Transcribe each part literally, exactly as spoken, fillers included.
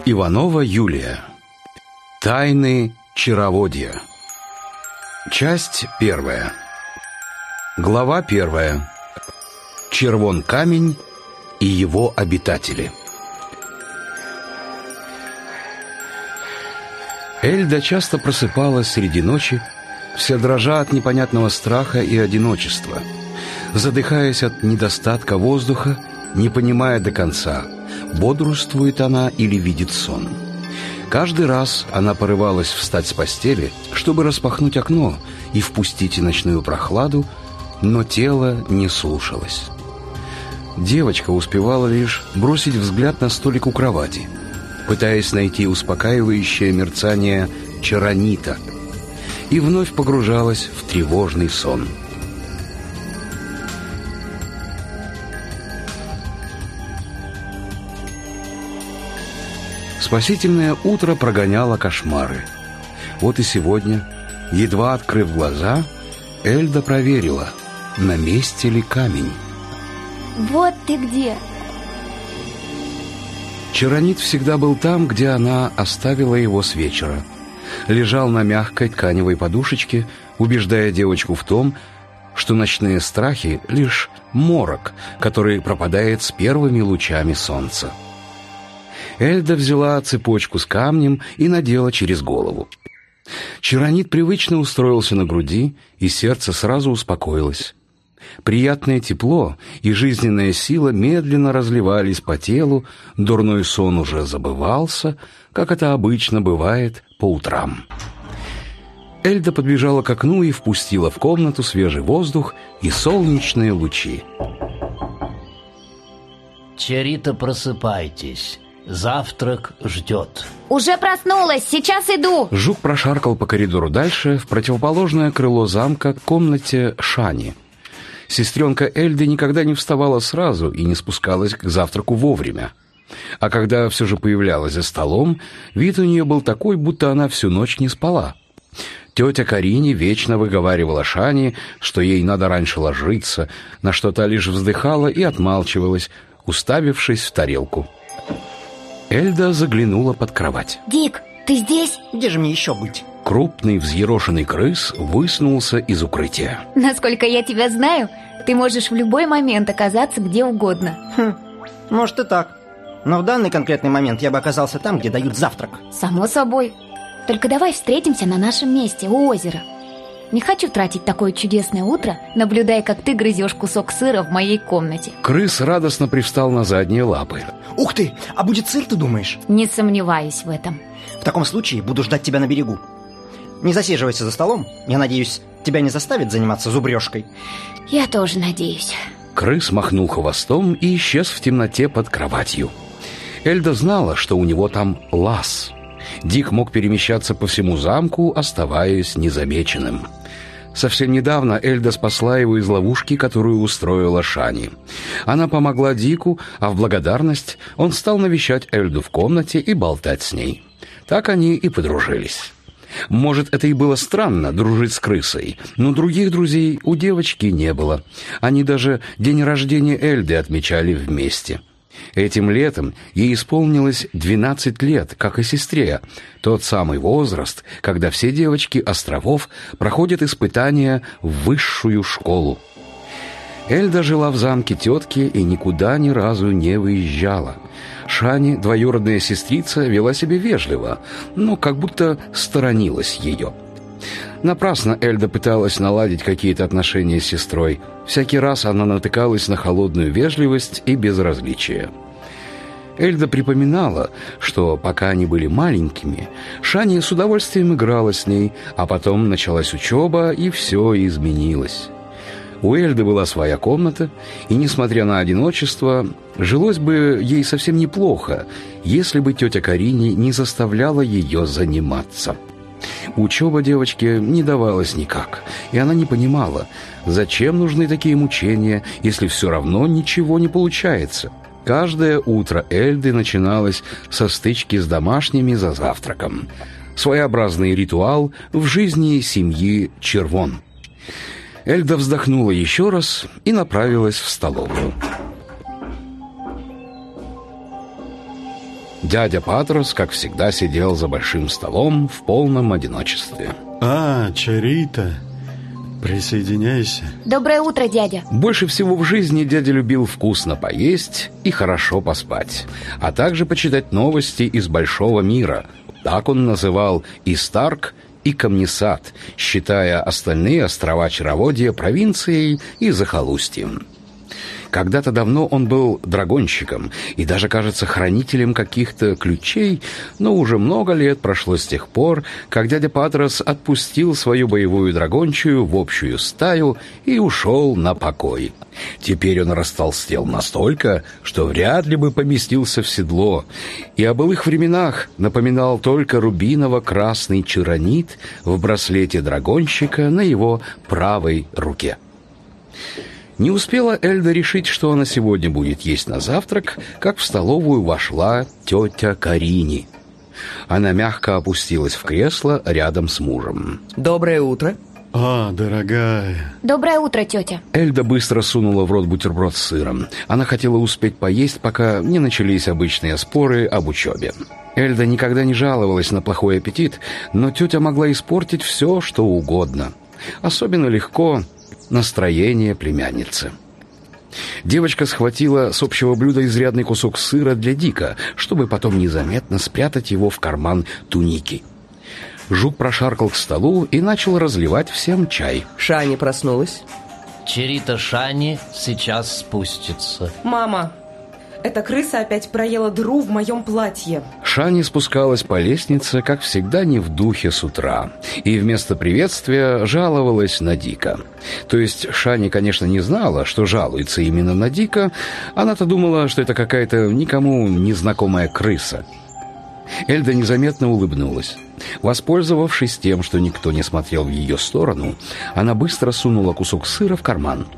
Иванова Юлия. Тайны чароводья. Часть первая. Глава первая. Червон-камень и его обитатели. Эльда часто просыпалась среди ночи, вся дрожа от непонятного страха и одиночества, задыхаясь от недостатка воздуха, не понимая до конца, бодрствует она или видит сон. Каждый раз она порывалась встать с постели, чтобы распахнуть окно и впустить ночную прохладу, но тело не слушалось. Девочка успевала лишь бросить взгляд на столик у кровати, пытаясь найти успокаивающее мерцание чаронита, и вновь погружалась в тревожный сон. Спасительное утро прогоняло кошмары. Вот и сегодня, едва открыв глаза, Эльда проверила, на месте ли камень. Вот ты где! Чаронит всегда был там, где она оставила его с вечера. Лежал на мягкой тканевой подушечке, убеждая девочку в том, что ночные страхи — лишь морок, который пропадает с первыми лучами солнца. Эльда взяла цепочку с камнем и надела через голову. Чаронит привычно устроился на груди, и сердце сразу успокоилось. Приятное тепло и жизненная сила медленно разливались по телу, дурной сон уже забывался, как это обычно бывает по утрам. Эльда подбежала к окну и впустила в комнату свежий воздух и солнечные лучи. Чарита, просыпайтесь. Завтрак ждет. Уже проснулась, сейчас иду. Жук прошаркал по коридору дальше, в противоположное крыло замка, к комнате Шани. Сестренка Эльды никогда не вставала сразу и не спускалась к завтраку вовремя. А когда все же появлялась за столом, вид у нее был такой, будто она всю ночь не спала. Тетя Карине вечно выговаривала Шани, что ей надо раньше ложиться, на что та лишь вздыхала и отмалчивалась, уставившись в тарелку. Эльда заглянула под кровать. Дик, ты здесь? Где же мне еще быть? Крупный взъерошенный крыс высунулся из укрытия. Насколько я тебя знаю, ты можешь в любой момент оказаться где угодно. Хм, может и так. Но в данный конкретный момент я бы оказался там, где дают завтрак. Само собой. Только давай встретимся на нашем месте, у озера. Не хочу тратить такое чудесное утро, наблюдая, как ты грызешь кусок сыра в моей комнате. Крыс радостно привстал на задние лапы. Ух ты, а будет сыр, ты думаешь? Не сомневаюсь в этом. В таком случае буду ждать тебя на берегу. Не засиживайся за столом. Я надеюсь, тебя не заставит заниматься зубрежкой. Я тоже надеюсь. Крыс махнул хвостом и исчез в темноте под кроватью. Эльда знала, что у него там лаз. Дик мог перемещаться по всему замку, оставаясь незамеченным. Совсем недавно Эльда спасла его из ловушки, которую устроила Шани. Она помогла Дику, а в благодарность он стал навещать Эльду в комнате и болтать с ней. Так они и подружились. Может, это и было странно, дружить с крысой, но других друзей у девочки не было. Они даже день рождения Эльды отмечали вместе. Этим летом ей исполнилось двенадцать лет, как и сестре, тот самый возраст, когда все девочки островов проходят испытания в высшую школу. Эльда жила в замке тетки и никуда ни разу не выезжала. Шани, двоюродная сестрица, вела себя вежливо, но как будто сторонилась ее. Напрасно Эльда пыталась наладить какие-то отношения с сестрой. Всякий раз она натыкалась на холодную вежливость и безразличие. Эльда припоминала, что пока они были маленькими, Шани с удовольствием играла с ней, а потом началась учеба, и все изменилось. У Эльды была своя комната, и, несмотря на одиночество, жилось бы ей совсем неплохо, если бы тетя Карине не заставляла ее заниматься. Учеба девочке не давалась никак, и она не понимала, зачем нужны такие мучения, если все равно ничего не получается. Каждое утро Эльды начиналось со стычки с домашними за завтраком. Своеобразный ритуал в жизни семьи Червон. Эльда вздохнула еще раз и направилась в столовую. Дядя Патрос, как всегда, сидел за большим столом в полном одиночестве. А, Чарита, присоединяйся. Доброе утро, дядя. Больше всего в жизни дядя любил вкусно поесть и хорошо поспать, а также почитать новости из большого мира. Так он называл и Старк, и Камнесад, считая остальные острова Чароводья провинцией и захолустьем. Когда-то давно он был драгонщиком и даже, кажется, хранителем каких-то ключей, но уже много лет прошло с тех пор, как дядя Патрос отпустил свою боевую драгончую в общую стаю и ушел на покой. Теперь он растолстел настолько, что вряд ли бы поместился в седло, и о былых временах напоминал только рубиново-красный чаронит в браслете драгонщика на его правой руке. Не успела Эльда решить, что она сегодня будет есть на завтрак, как в столовую вошла тетя Карини. Она мягко опустилась в кресло рядом с мужем. Доброе утро. А, дорогая. Доброе утро, тетя. Эльда быстро сунула в рот бутерброд с сыром. Она хотела успеть поесть, пока не начались обычные споры об учебе. Эльда никогда не жаловалась на плохой аппетит, но тетя могла испортить все, что угодно. Особенно легко настроение племянницы. Девочка схватила с общего блюда изрядный кусок сыра для Дика, чтобы потом незаметно спрятать его в карман туники. Жук прошаркал к столу и начал разливать всем чай. Шани проснулась. Чарита Шани сейчас спустится. Мама, эта крыса опять проела дыру в моем платье. Шани спускалась по лестнице, как всегда, не в духе с утра, и вместо приветствия жаловалась на Дика. То есть Шани, конечно, не знала, что жалуется именно на Дика. Она-то думала, что это какая-то никому незнакомая крыса. Эльда незаметно улыбнулась. Воспользовавшись тем, что никто не смотрел в ее сторону, она быстро сунула кусок сыра в карман.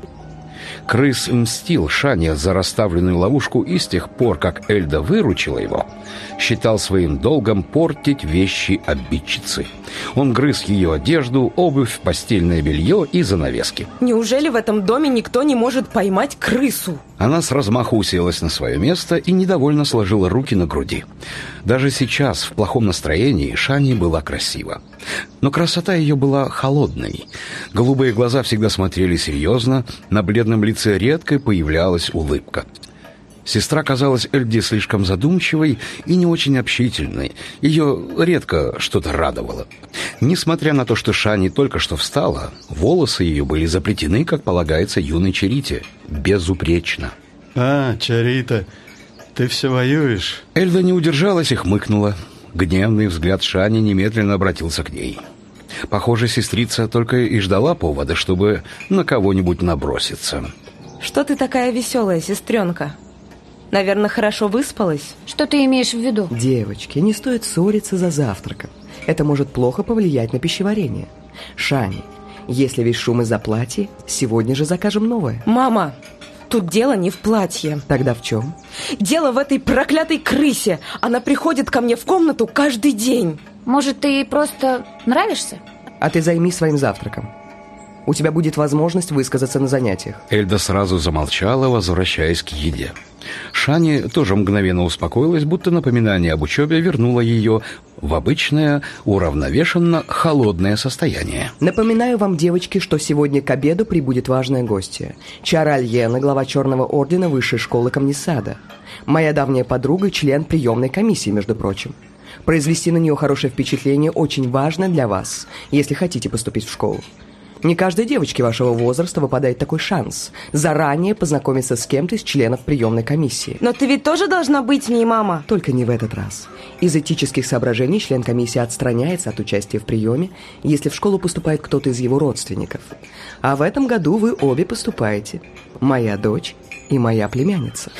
Крыс мстил Шане за расставленную ловушку, и с тех пор, как Эльда выручила его, считал своим долгом портить вещи обидчицы. Он грыз ее одежду, обувь, постельное белье и занавески. Неужели в этом доме никто не может поймать крысу? Она с размаху уселась на свое место и недовольно сложила руки на груди. Даже сейчас, в плохом настроении, Шани была красива. Но красота ее была холодной. Голубые глаза всегда смотрели серьезно, на бледном лице редко появлялась улыбка. Сестра казалась Эльде слишком задумчивой и не очень общительной. Ее редко что-то радовало. Несмотря на то, что Шани только что встала, волосы ее были заплетены, как полагается юной Чарите, безупречно. А, Чарита, ты все воюешь? Эльда не удержалась и хмыкнула. Гневный взгляд Шани немедленно обратился к ней. Похоже, сестрица только и ждала повода, чтобы на кого-нибудь наброситься. Что ты такая веселая, сестренка? Наверное, хорошо выспалась? Что ты имеешь в виду? Девочки, не стоит ссориться за завтраком. Это может плохо повлиять на пищеварение. Шани, если весь шум из-за платья, сегодня же закажем новое. Мама, тут дело не в платье. Тогда в чем? Дело в этой проклятой крысе. Она приходит ко мне в комнату каждый день. Может, ты ей просто нравишься? А ты займись своим завтраком. У тебя будет возможность высказаться на занятиях. Эльда сразу замолчала, возвращаясь к еде. Шани тоже мгновенно успокоилась, будто напоминание об учебе вернуло ее в обычное, уравновешенно холодное состояние. Напоминаю вам, девочки, что сегодня к обеду прибудет важная гостья. Чара Альена, глава Черного Ордена Высшей школы Камнесада. Моя давняя подруга и член приемной комиссии, между прочим. Произвести на нее хорошее впечатление очень важно для вас, если хотите поступить в школу. Не каждой девочке вашего возраста выпадает такой шанс заранее познакомиться с кем-то из членов приемной комиссии. Но ты ведь тоже должна быть в ней, мама. Только не в этот раз. Из этических соображений член комиссии отстраняется от участия в приеме, если в школу поступает кто-то из его родственников. А в этом году вы обе поступаете. Моя дочь и моя племянница.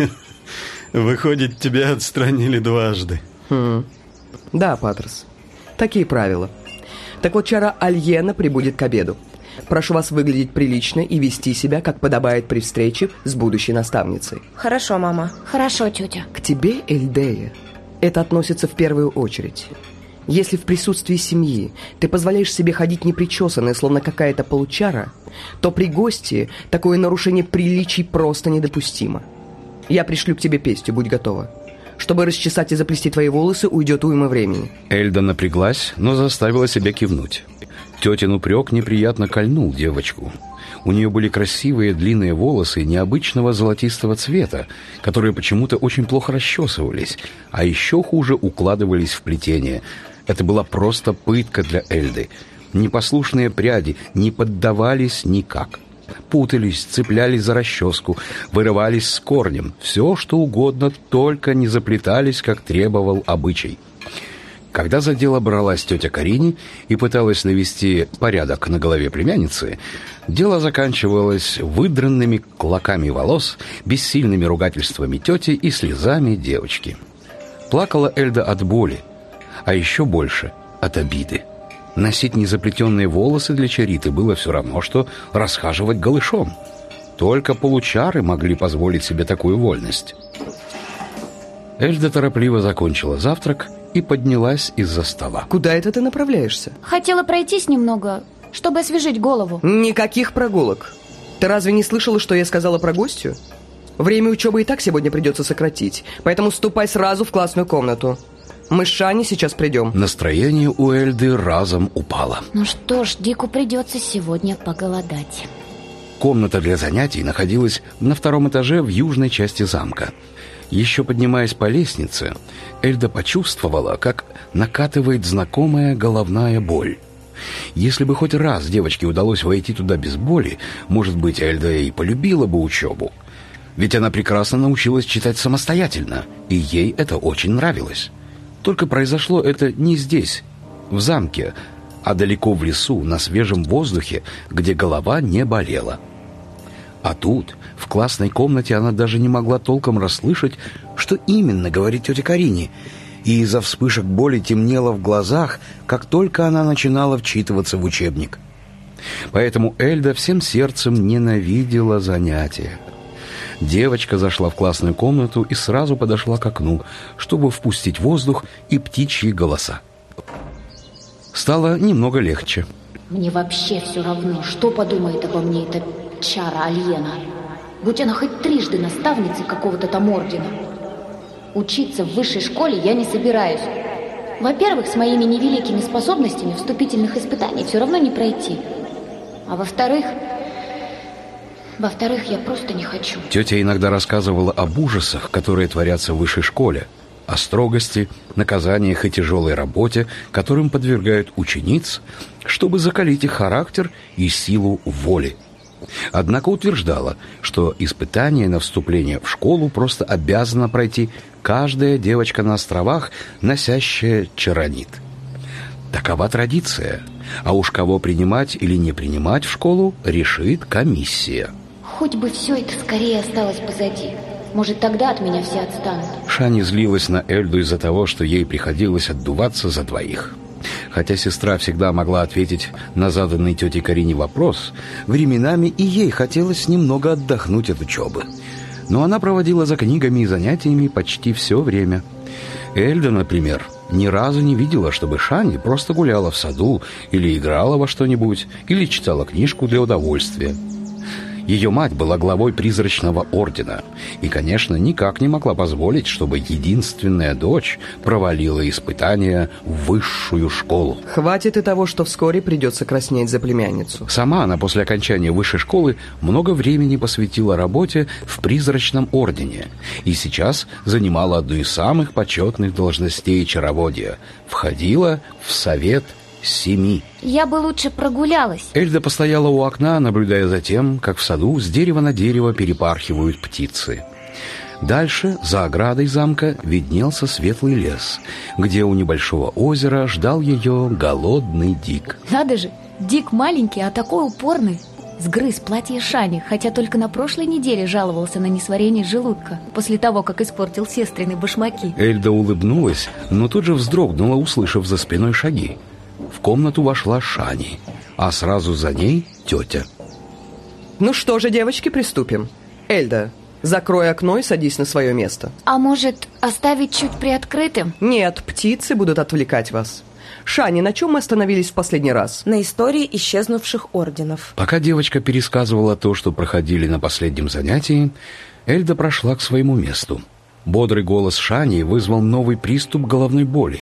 Выходит, тебя отстранили дважды. Хм. Да, Патрос. Такие правила. Так вот, Чара Альена прибудет к обеду. Прошу вас выглядеть прилично и вести себя, как подобает при встрече с будущей наставницей. Хорошо, мама. Хорошо, тетя. К тебе, Эльдея, это относится в первую очередь. Если в присутствии семьи ты позволяешь себе ходить непричесанной, словно какая-то получара, то при гости такое нарушение приличий просто недопустимо. Я пришлю к тебе Пестю, будь готова. Чтобы расчесать и заплести твои волосы, уйдет уйма времени. Эльда напряглась, но заставила себя кивнуть. Тетин упрек неприятно кольнул девочку. У нее были красивые длинные волосы необычного золотистого цвета, которые почему-то очень плохо расчесывались, а еще хуже укладывались в плетение. Это была просто пытка для Эльды. Непослушные пряди не поддавались никак. Путались, цеплялись за расческу, вырывались с корнем. Все, что угодно, только не заплетались, как требовал обычай. Когда за дело бралась тетя Карини и пыталась навести порядок на голове племянницы, дело заканчивалось выдранными клоками волос, бессильными ругательствами тети и слезами девочки. Плакала Эльда от боли, а еще больше от обиды. Носить незаплетенные волосы для Чариты было все равно, что расхаживать голышом. Только получары могли позволить себе такую вольность. Эльда торопливо закончила завтрак и поднялась из-за стола. Куда это ты направляешься? Хотела пройтись немного, чтобы освежить голову. Никаких прогулок. Ты разве не слышала, что я сказала про гостью? Время учебы и так сегодня придется сократить, поэтому ступай сразу в классную комнату. Мы с Шани сейчас придем. Настроение у Эльды разом упало. Ну что ж, Дику придется сегодня поголодать. Комната для занятий находилась на втором этаже в южной части замка. Еще поднимаясь по лестнице, Эльда почувствовала, как накатывает знакомая головная боль. Если бы хоть раз девочке удалось войти туда без боли, может быть, Эльда и полюбила бы учебу. Ведь она прекрасно научилась читать самостоятельно, и ей это очень нравилось. Только произошло это не здесь, в замке, а далеко в лесу, на свежем воздухе, где голова не болела. А тут, в классной комнате, она даже не могла толком расслышать, что именно говорит тетя Карини, и из-за вспышек боли темнело в глазах, как только она начинала вчитываться в учебник. Поэтому Эльда всем сердцем ненавидела занятия. Девочка зашла в классную комнату и сразу подошла к окну, чтобы впустить воздух и птичьи голоса. Стало немного легче. Мне вообще все равно, что подумает обо мне эта Чара Альена. Будь она хоть трижды наставницей какого-то там ордена. Учиться в высшей школе я не собираюсь. Во-первых, с моими невеликими способностями вступительных испытаний все равно не пройти. А во-вторых... Во-вторых, я просто не хочу. Тетя иногда рассказывала об ужасах, которые творятся в высшей школе, о строгости, наказаниях и тяжелой работе, которым подвергают учениц, чтобы закалить их характер и силу воли. Однако утверждала, что испытание на вступление в школу просто обязана пройти каждая девочка на островах, носящая чаранит. Такова традиция, а уж кого принимать или не принимать в школу, решит комиссия. Хоть бы все это скорее осталось позади. Может, тогда от меня все отстанут. Шани злилась на Эльду из-за того, что ей приходилось отдуваться за двоих. Хотя сестра всегда могла ответить на заданный тете Карине вопрос, временами и ей хотелось немного отдохнуть от учебы. Но она проводила за книгами и занятиями почти все время. Эльда, например, ни разу не видела, чтобы Шани просто гуляла в саду или играла во что-нибудь, или читала книжку для удовольствия. Ее мать была главой призрачного ордена и, конечно, никак не могла позволить, чтобы единственная дочь провалила испытания в высшую школу. Хватит и того, что вскоре придется краснеть за племянницу. Сама она после окончания высшей школы много времени посвятила работе в призрачном ордене и сейчас занимала одну из самых почетных должностей чароводия. Входила в совет семи. Я бы лучше прогулялась. Эльда постояла у окна, наблюдая за тем, как в саду с дерева на дерево перепархивают птицы. Дальше, за оградой замка, виднелся светлый лес, где у небольшого озера ждал ее голодный Дик. Надо же, Дик маленький, а такой упорный. Сгрыз платье Шани, хотя только на прошлой неделе жаловался на несварение желудка после того, как испортил сестрины башмаки. Эльда улыбнулась, но тут же вздрогнула, услышав за спиной шаги. В комнату вошла Шани, а сразу за ней тетя. Ну что же, девочки, приступим. Эльда, закрой окно и садись на свое место. А может, оставить чуть приоткрытым? Нет, птицы будут отвлекать вас. Шани, на чем мы остановились в последний раз? На истории исчезнувших орденов. Пока девочка пересказывала то, что проходили на последнем занятии, Эльда прошла к своему месту. Бодрый голос Шани вызвал новый приступ головной боли.